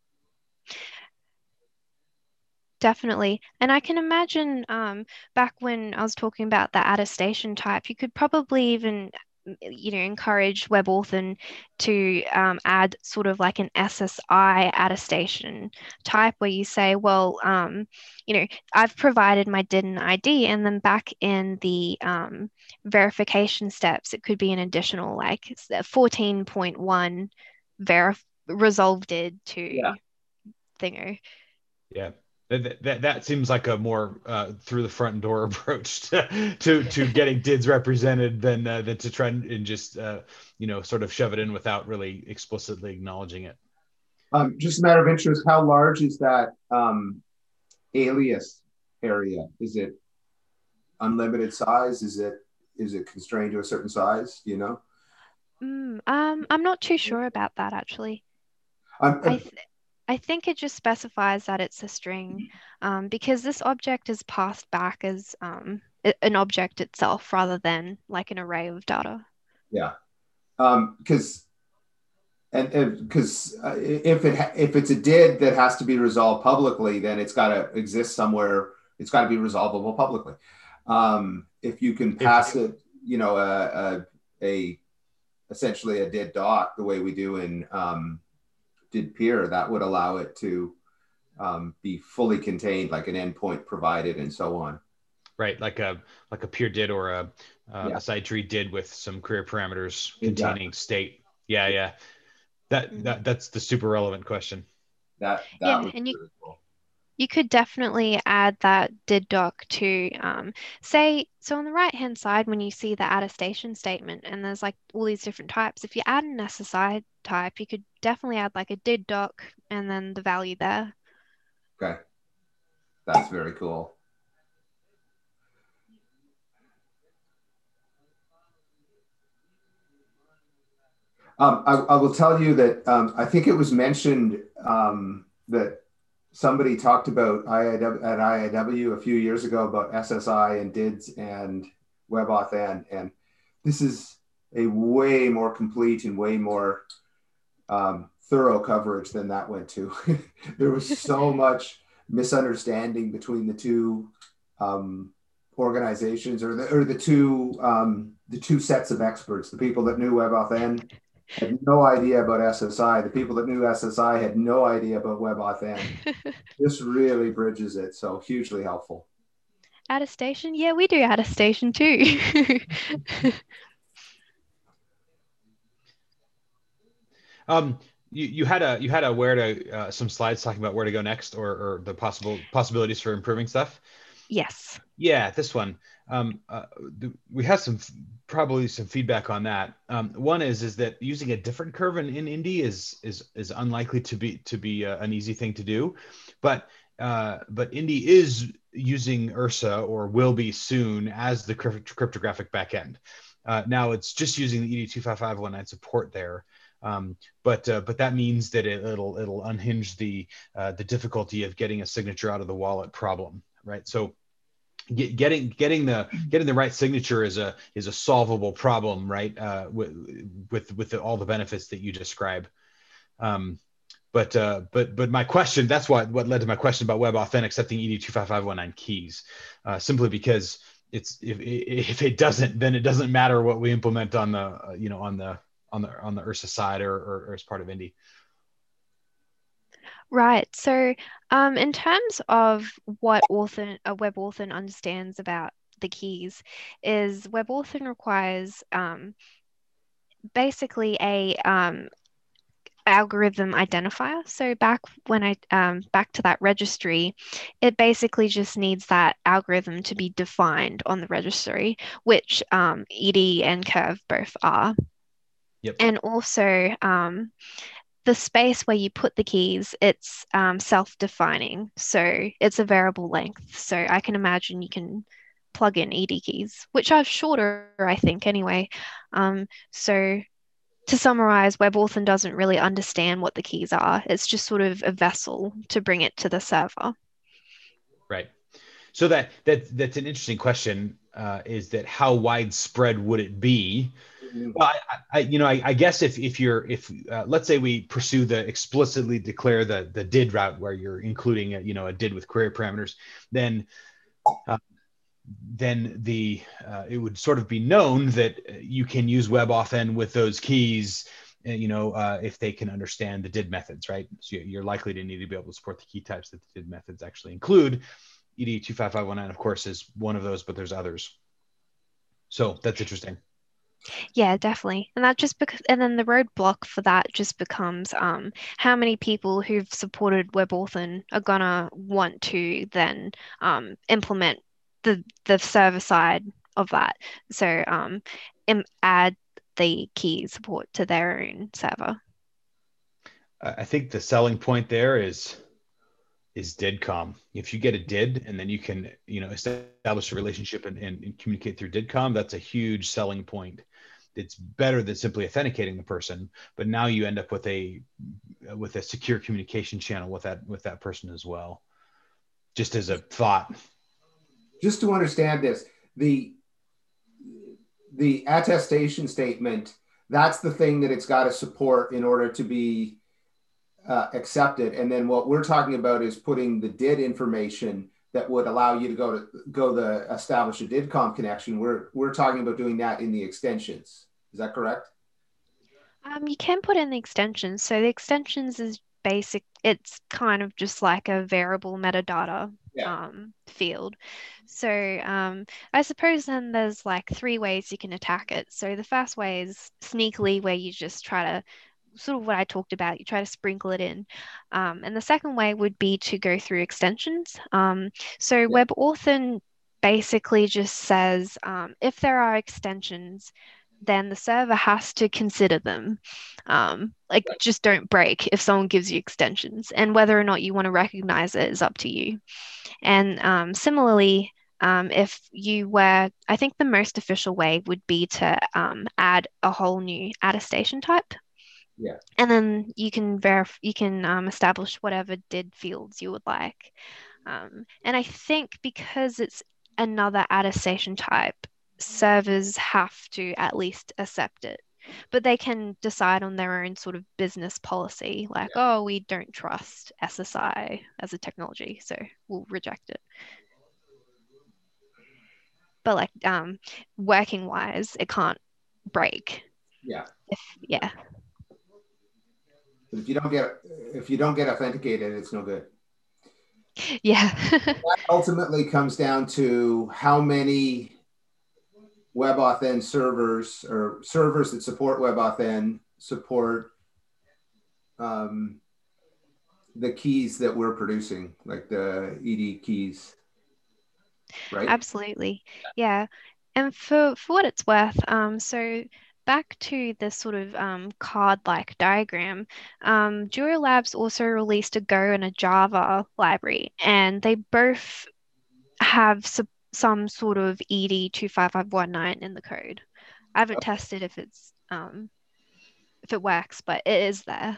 Definitely. And I can imagine um, back when I was talking about the attestation type, you could probably even you know, encourage WebAuthn to um, add sort of like an S S I attestation type where you say, well, um, you know, I've provided my D I D and I D, and then back in the um, verification steps, it could be an additional like fourteen point one verif resolve D I D to yeah. thingo. Yeah. That, that, that seems like a more uh, through the front door approach to to, to getting D I Ds represented than uh, than to try and just uh, you know sort of shove it in without really explicitly acknowledging it. Um, just a matter of interest, how large is that um, alias area? Is it unlimited size? Is it is it constrained to a certain size? Do you know? Mm, um, I'm not too sure about that actually. Um, I th I think it just specifies that it's a string um, because this object is passed back as um, an object itself rather than like an array of data. Yeah, because um, and because uh, if it if it's a D I D that has to be resolved publicly, then it's got to exist somewhere. It's got to be resolvable publicly. Um, if you can pass if, it, you know, a, a, a essentially a D I D doc the way we do in um, D I D peer, that would allow it to um, be fully contained, like an endpoint provided, and so on. Right, like a like a peer D I D or a uh, yeah. a side tree D I D with some query parameters exactly. containing state. Yeah, yeah. That mm-hmm. that that's the super relevant question. That that yeah, was and you, really cool. You could definitely add that D I D doc to um, say, so on the right hand side, when you see the attestation statement and there's like all these different types, if you add an S S I type, you could definitely add like a D I D doc and then the value there. Okay. That's very cool. Um, I, I will tell you that um, I think it was mentioned um, that somebody talked about I I W, at I I W a few years ago about S S I and D I Ds and WebAuthn, and this is a way more complete and way more um, thorough coverage than that went to. There was so much misunderstanding between the two um, organizations, or the or the two um, the two sets of experts. The people that knew WebAuthn had no idea about S S I. The people that knew S S I had no idea about WebAuthn. This really bridges it, so hugely helpful. Attestation? Yeah, we do attestation too. um, you, you had a you had a where to uh, some slides talking about where to go next, or or the possible possibilities for improving stuff. Yes. Yeah, this one. Um, uh, we have some probably some feedback on that. Um, one is is that using a different curve in, in Indy is is is unlikely to be to be uh, an easy thing to do, but uh, but Indy is using Ursa, or will be soon, as the crypt cryptographic backend. Uh, now it's just using the E D two five five one nine support there. Um, but uh, but that means that it, it'll it'll unhinge the uh, the difficulty of getting a signature out of the wallet problem, right? So get, getting getting the getting the right signature is a is a solvable problem, right? Uh, with with with the, all the benefits that you describe. Um, but uh, but but my question, that's what what led to my question about WebAuthn accepting E D two five five one nine keys, uh, simply because it's if if it doesn't, then it doesn't matter what we implement on the uh, you know on the on the on the Ursa side, or, or, or as part of Indy. Right. So um, in terms of what Authn, uh, WebAuthn understands about the keys, is WebAuthn requires um, basically a um, algorithm identifier. So back when I um, back to that registry, it basically just needs that algorithm to be defined on the registry, which um, E D and Curve both are. Yep. And also um, the space where you put the keys, it's um, self-defining. So it's a variable length. So I can imagine you can plug in E D keys, which are shorter, I think, anyway. Um, so to summarize, WebAuthn doesn't really understand what the keys are. It's just sort of a vessel to bring it to the server. Right. So that that that's an interesting question. Uh, is that how widespread would it be? Well, I, I you know, I, I guess if if you're if uh, let's say we pursue the explicitly declare the the did route where you're including a, you know a did with query parameters, then uh, then the uh, it would sort of be known that you can use WebAuthn with those keys. You know, uh, if they can understand the did methods, right? So you're likely to need to be able to support the key types that the did methods actually include. E D two five five one nine, of course, is one of those, but there's others. So that's interesting. Yeah, definitely. And that just because, and then the roadblock for that just becomes um, how many people who've supported WebAuthn are gonna want to then um, implement the the server side of that. So um, im- add the key support to their own server. I think the selling point there is is DIDCOM. If you get a did and then you can, you know, establish a relationship and, and, and communicate through DIDCOM, that's a huge selling point. It's better than simply authenticating the person, but now you end up with a with a secure communication channel with that with that person as well. Just as a thought. Just to understand this, the the attestation statement, that's the thing that it's got to support in order to be uh, accepted. And then what we're talking about is putting the did information that would allow you to go to go the establish a DIDCOM connection. We're we're talking about doing that in the extensions. Is that correct? Um, you can put in the extensions. So the extensions is basic. It's kind of just like a variable metadata Yeah. um, field. So um, I suppose then there's like three ways you can attack it. So the first way is sneakily, where you just try to sort of what I talked about, you try to sprinkle it in. Um, and the second way would be to go through extensions. Um, so Yeah. WebAuthn basically just says um, if there are extensions, then the server has to consider them. Um, like, Right. just don't break if someone gives you extensions, and whether or not you want to recognize it is up to you. And um, similarly, um, if you were, I think the most official way would be to um, add a whole new attestation type. Yeah. And then you can verify, you can um, establish whatever did fields you would like. Um, and I think because it's another attestation type, servers have to at least accept it. But they can decide on their own sort of business policy, like, Yeah. oh, we don't trust S S I as a technology, so we'll reject it. But like um, working wise, it can't break. Yeah. If, yeah. But if you don't get if you don't get authenticated, it's no good. Yeah. That ultimately comes down to how many WebAuthn servers or servers that support WebAuthn support um, the keys that we're producing, like the E D keys, right? Absolutely. Yeah. And for, for what it's worth, um, so back to this sort of um, card-like diagram, um, Jurio Labs also released a Go and a Java library, and they both have some, some sort of E D two five five one nine in the code. I haven't tested if it's um, if it works, but it is there.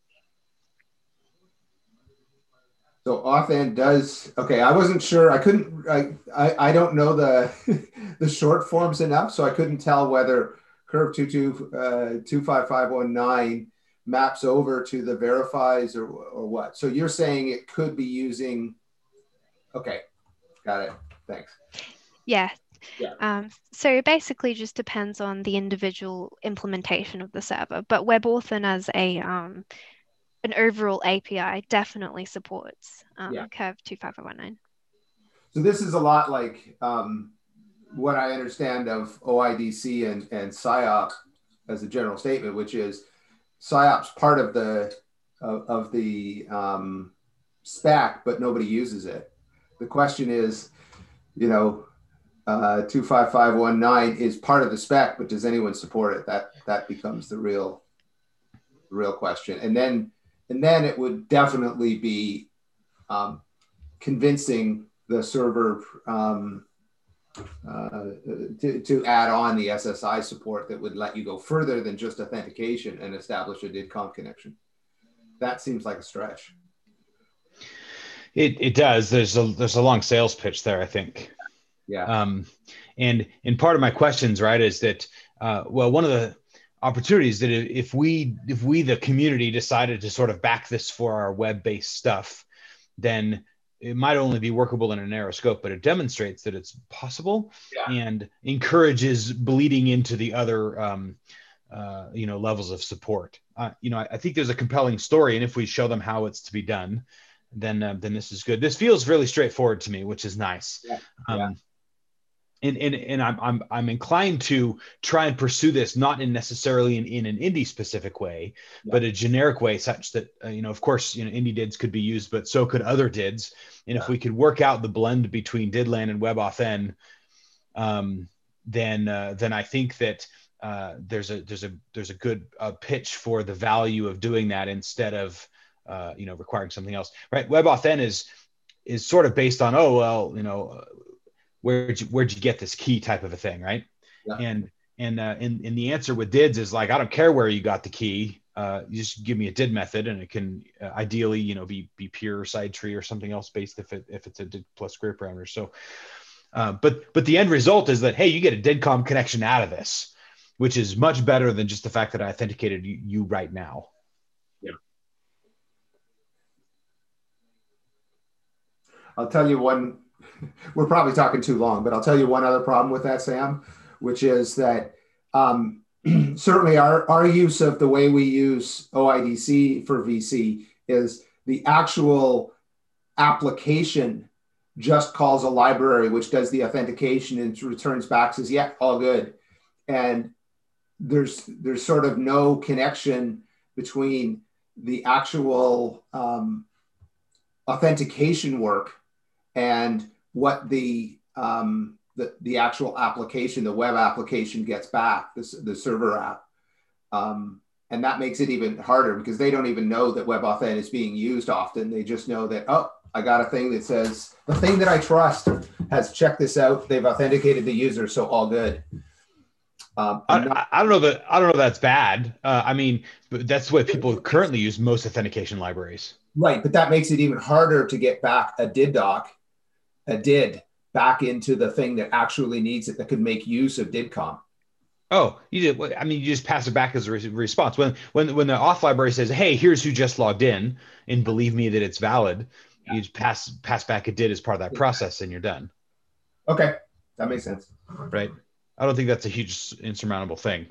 So Authn does, okay, I wasn't sure. I couldn't, I, I, I don't know the the short forms enough, so I couldn't tell whether curve two five five one nine maps over to the verifies or, or what. So you're saying it could be using, okay, got it, thanks. Yeah. Yeah. Um, so it basically just depends on the individual implementation of the server, but WebAuthn as a um, an overall A P I definitely supports um, Yeah. Curve two five five one nine. So this is a lot like um, what I understand of O I D C and, and S I O P as a general statement, which is PsyOps part of the of, of the um, spec, but nobody uses it. The question is, you know, uh, two five five one nine is part of the spec, but does anyone support it? That that becomes the real the real question. And then and then it would definitely be um, convincing the server um, uh, to, to add on the S S I support that would let you go further than just authentication and establish a D I D COM connection. That seems like a stretch. It it does. There's a there's a long sales pitch there, I think. Yeah. Um, and and part of my questions, right, is that uh, well, one of the opportunities that if we if we the community decided to sort of back this for our web-based stuff, then it might only be workable in a narrow scope, but it demonstrates that it's possible yeah. and encourages bleeding into the other um, uh, you know levels of support. Uh, you know, I, I think there's a compelling story, and if we show them how it's to be done, then uh, then this is good. This feels really straightforward to me, which is nice. Yeah. Um, yeah. And, and, and I'm, I'm, I'm inclined to try and pursue this, not in necessarily in, in an Indy specific way, yeah. but a generic way such that, uh, you know, of course, you know, Indy D I Ds could be used, but so could other D I Ds. And yeah. if we could work out the blend between DIDLAN and WebAuthn, um, then, uh, then I think that uh, there's a, there's a, there's a good uh, pitch for the value of doing that instead of, uh, you know, requiring something else, right? WebAuthn is, is sort of based on, oh, well, you know, uh, where'd you, where'd you get this key type of a thing, right? Yeah. And and uh, and, and the answer with D I Ds is like, I don't care where you got the key. Uh, you just give me a D I D method, and it can uh, ideally, you know, be be pure side tree or something else based if it if it's a D I D plus query parameter. So, uh, but but the end result is that hey, you get a D I D COM connection out of this, which is much better than just the fact that I authenticated you, you right now. Yeah. I'll tell you one. We're probably talking too long, but I'll tell you one other problem with that, Sam, which is that um, certainly our, our use of the way we use O I D C for V C is the actual application just calls a library which does the authentication and returns back, says, yeah, all good. And there's, there's sort of no connection between the actual um, authentication work and what the, um, the the actual application, the web application gets back, the, the server app. Um, and that makes it even harder because they don't even know that WebAuthn is being used often. They just know that, oh, I got a thing that says, the thing that I trust has checked this out. They've authenticated the user, so all good. Um, I, not- I don't know that I don't know if that's bad. Uh, I mean, but that's the way people currently use most authentication libraries. Right, but that makes it even harder to get back a D I D doc, a D I D back into the thing that actually needs it, that could make use of D I D COM. Oh, you did. I mean, you just pass it back as a re- response. When when when the auth library says, "Hey, here's who just logged in," and believe me that it's valid, yeah. you just pass pass back a D I D as part of that process, and you're done. Okay, that makes sense. Right. I don't think that's a huge insurmountable thing.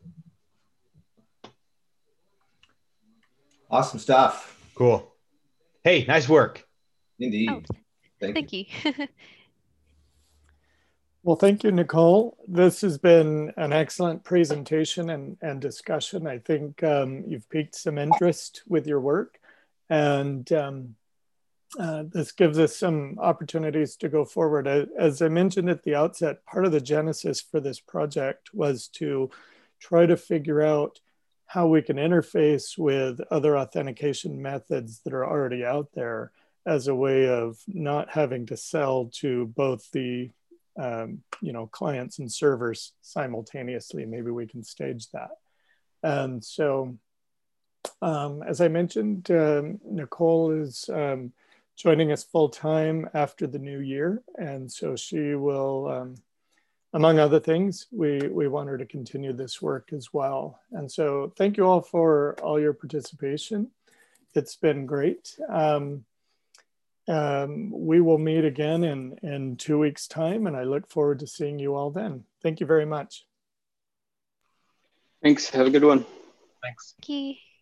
Awesome stuff. Cool. Hey, nice work. Indeed. Oh, thank, thank you. you. Well, thank you, Nicole. This has been an excellent presentation and, and discussion. I think um, you've piqued some interest with your work, and um, uh, this gives us some opportunities to go forward. As I mentioned at the outset, part of the genesis for this project was to try to figure out how we can interface with other authentication methods that are already out there as a way of not having to sell to both the Um, you know, clients and servers simultaneously. Maybe we can stage that. And so, um, as I mentioned, um, Nicole is um, joining us full time after the new year. And so she will, um, among other things, we, we want her to continue this work as well. And so thank you all for all your participation. It's been great. Um, Um, we will meet again in, in two weeks' time, and I look forward to seeing you all then. Thank you very much. Thanks. Have a good one. Thanks. Thank you.